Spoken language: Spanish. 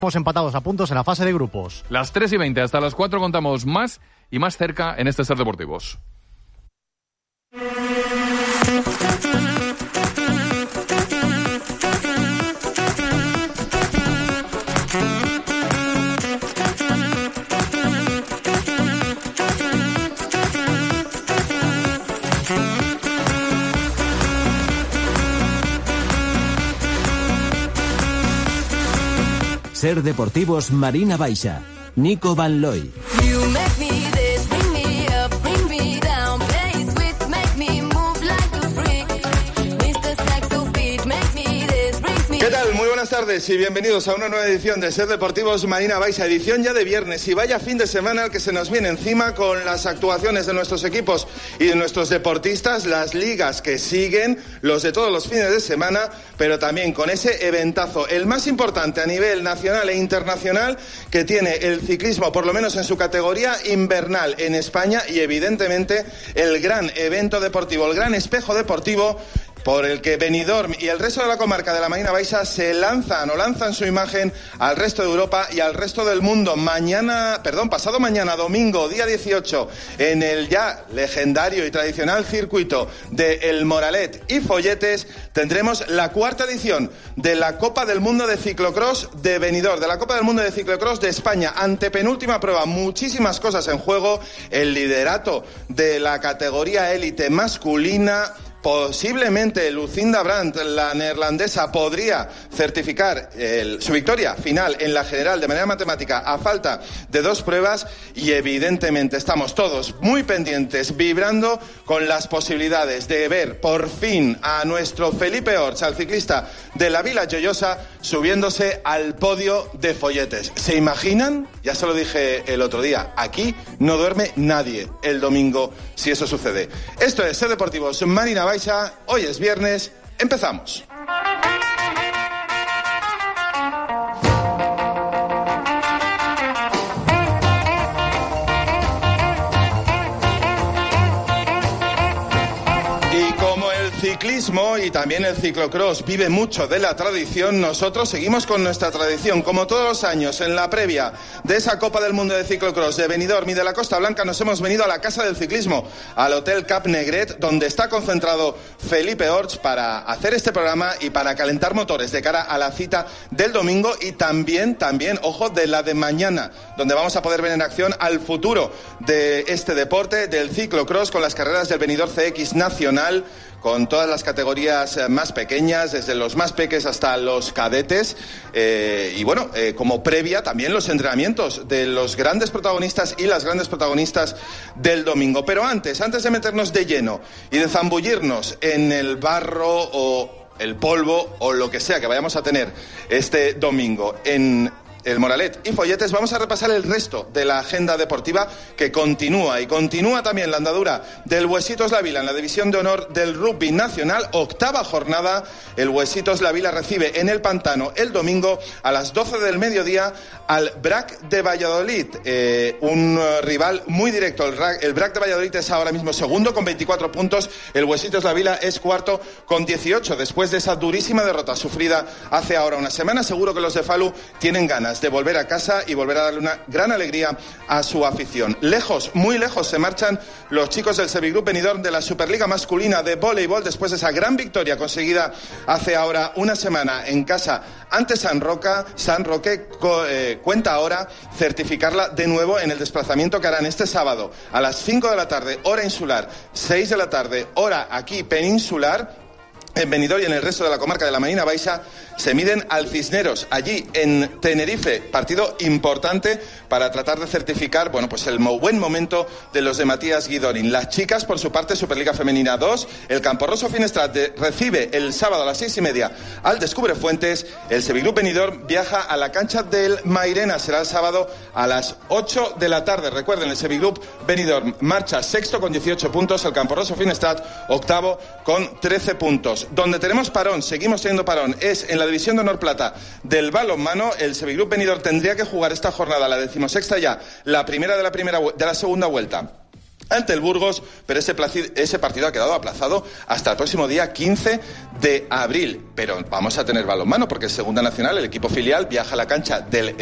Estamos empatados a puntos en la fase de grupos. Las 3:20 hasta las 4 contamos más y más cerca en este Ser Deportivos. Ser Deportivos Marina Baixa, Nico Van Looy. ¿Qué tal? Muy buenas tardes y bienvenidos a una nueva edición de Ser Deportivos Marina Baixa, edición ya de viernes, y vaya fin de semana el que se nos viene encima con las actuaciones de nuestros equipos y de nuestros deportistas, las ligas que siguen, los de todos los fines de semana, pero también con ese eventazo, el más importante a nivel nacional e internacional que tiene el ciclismo, por lo menos en su categoría invernal en España, y evidentemente el gran evento deportivo, el gran espejo deportivo por el que Benidorm y el resto de la comarca de la Marina Baixa se lanzan su imagen al resto de Europa y al resto del mundo. Pasado mañana, domingo, día 18, en el ya legendario y tradicional circuito de El Moralet y Folletes, tendremos la cuarta edición de la Copa del Mundo de Ciclocross de Benidorm, de la Copa del Mundo de Ciclocross de España. Antepenúltima prueba, muchísimas cosas en juego, el liderato de la categoría élite masculina. Posiblemente Lucinda Brandt, la neerlandesa, podría certificar su victoria final en la general de manera matemática a falta de 2 pruebas, y evidentemente estamos todos muy pendientes, vibrando con las posibilidades de ver por fin a nuestro Felipe Orts, al ciclista de la Vila Joiosa, subiéndose al podio de Folletes. ¿Se imaginan? Ya se lo dije el otro día, aquí no duerme nadie el domingo si eso sucede. Esto es Ser Deportivos Marina Baixa, hoy es viernes, empezamos. Ciclismo y también el ciclocross vive mucho de la tradición. Nosotros seguimos con nuestra tradición, como todos los años. En la previa de esa Copa del Mundo de Ciclocross de Benidorm y de la Costa Blanca, nos hemos venido a la Casa del Ciclismo, al Hotel Cap Negret, donde está concentrado Felipe Orts para hacer este programa y para calentar motores de cara a la cita del domingo, y también, ojo, de la de mañana, donde vamos a poder ver en acción al futuro de este deporte, del ciclocross, con las carreras del Benidorm CX Nacional, con todas las categorías más pequeñas, desde los más peques hasta los cadetes, como previa también los entrenamientos de los grandes protagonistas y las grandes protagonistas del domingo. Pero antes de meternos de lleno y de zambullirnos en el barro o el polvo o lo que sea que vayamos a tener este domingo en El Moralet y Folletes, vamos a repasar el resto de la agenda deportiva que continúa, y continúa también la andadura del Huesitos La Vila en la división de honor del rugby nacional, 8ª jornada. El Huesitos La Vila recibe en el Pantano el domingo a las 12 del mediodía al BRAC de Valladolid, un rival muy directo. El BRAC de Valladolid es ahora mismo segundo con 24 puntos, el Huesitos La Vila es cuarto con 18, después de esa durísima derrota sufrida hace ahora una semana. Seguro que los de Falu tienen ganas de volver a casa y volver a darle una gran alegría a su afición. Lejos, muy lejos se marchan los chicos del Sevigroup Benidorm de la Superliga masculina de voleibol, después de esa gran victoria conseguida hace ahora una semana en casa ante San Roque cuenta ahora certificarla de nuevo en el desplazamiento que harán este sábado a las 5 de la tarde, hora insular, 6 de la tarde, hora aquí peninsular. En Benidorm y en el resto de la comarca de la Marina Baixa se miden al Cisneros, allí en Tenerife, partido importante para tratar de certificar, el buen momento de los de Matías Guidorin. Las chicas, por su parte, Superliga Femenina 2, el Camporroso Finestrat recibe el sábado a las 6:30 al Descubrefuentes. El Sevigroup Benidorm viaja a la cancha del Mairena, será el sábado a las 8 de la tarde. Recuerden, el Sevigroup Benidorm marcha sexto con 18 puntos, el Camporroso Finestrat octavo con 13 puntos. Donde tenemos parón, seguimos teniendo parón, es en la división de honor plata del balonmano. El Sevigroup Benidorm tendría que jugar esta jornada, la 16ª ya, la primera de la segunda vuelta, ante el Burgos, pero ese partido ha quedado aplazado hasta el próximo día 15 de abril. Pero vamos a tener balonmano, porque en Segunda Nacional el equipo filial viaja a la cancha del